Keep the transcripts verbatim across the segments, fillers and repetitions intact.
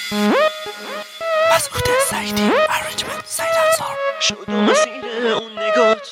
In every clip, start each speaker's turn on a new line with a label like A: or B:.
A: مسعود سعیدی ارنجمنت سعید انصار. شد و مسیر اون نگات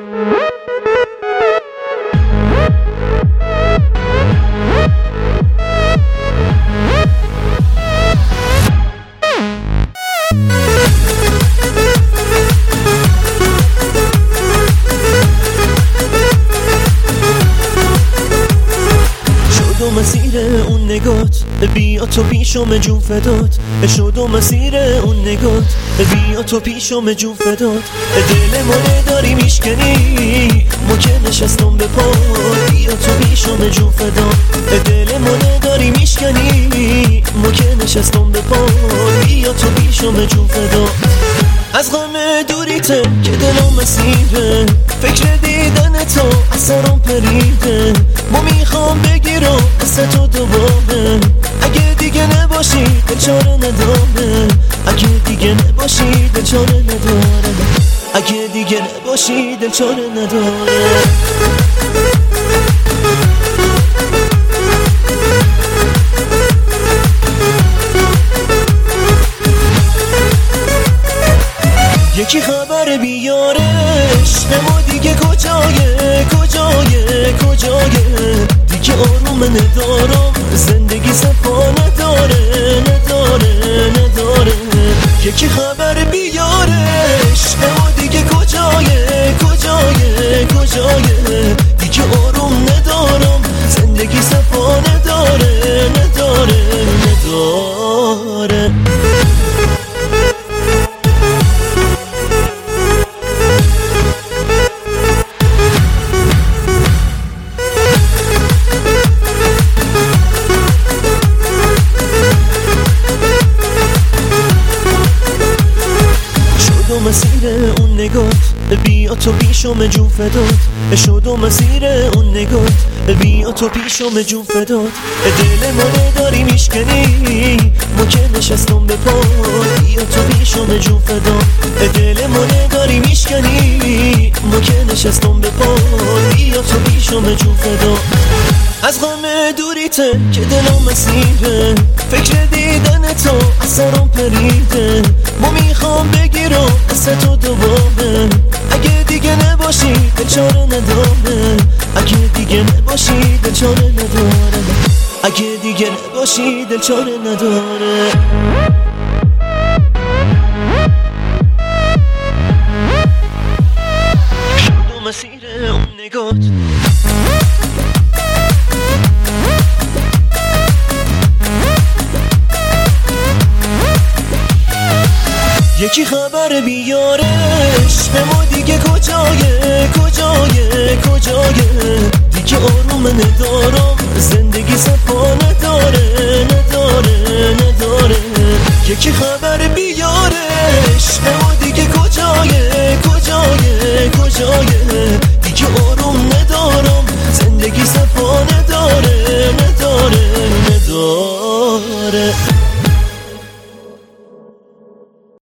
A: مسیر اون نگات بیا تو پیشم جون فدات. شد و مسیر اون نگات بیا تو پیشم جون فدات. دل منه داری میشکنی ما که نشستم به پا. بیا تو پیشم جون فدات. دل منه داری میشکنی ما که نشستم به پا. بیا تو پیشم جون فدات. از غم دوریته که دلم مسیره، فکر دیدن تو از سرم پریده. ما میخوام بگیرم دست تو دوباره. اگه دیگه نباشی دل چاره نداره. اگه دیگه نباشی دل چاره نداره. اگه دیگه نباشی دل چاره نداره. یکی خبر بیارش اما دیگه کجایه کجایه کجایه. دیگه آروم ندارم زندگی صفا نداره نداره نداره. یکی خبر بیارش اما دیگه کجایه کجایه کجایه. دیگه آروم ندارم زندگی صفا نداره نداره نداره. مسیر اون نگات بیا تو پیشم جون فدات. شد و مسیر اون نگات بیا تو پیشم جون فدات. دل منه داری میشکنی ما که نشستم به پا. بیا تو پیشم جون فدات. دل منه داری میشکنی ما که نشستم به پا. بیا تو پیشم جون فدات. از غم دوریته که دلم مسیره، فکر دیدن تو از سرم پریده. ما میخوام بگیرم دست تو دوباره. اگه دیگه نباشی دل چاره نداره. اگه دیگه نباشی دل چاره نداره. اگه دیگه نباشی دل چاره نداره. شد و مسیر اون نگات یکی خبر بیارش اما دیگه کجایه کجایه کجایه. دیگه آروم ندارم زندگی صفا نداره نداره نداره. یکی خبر بیارش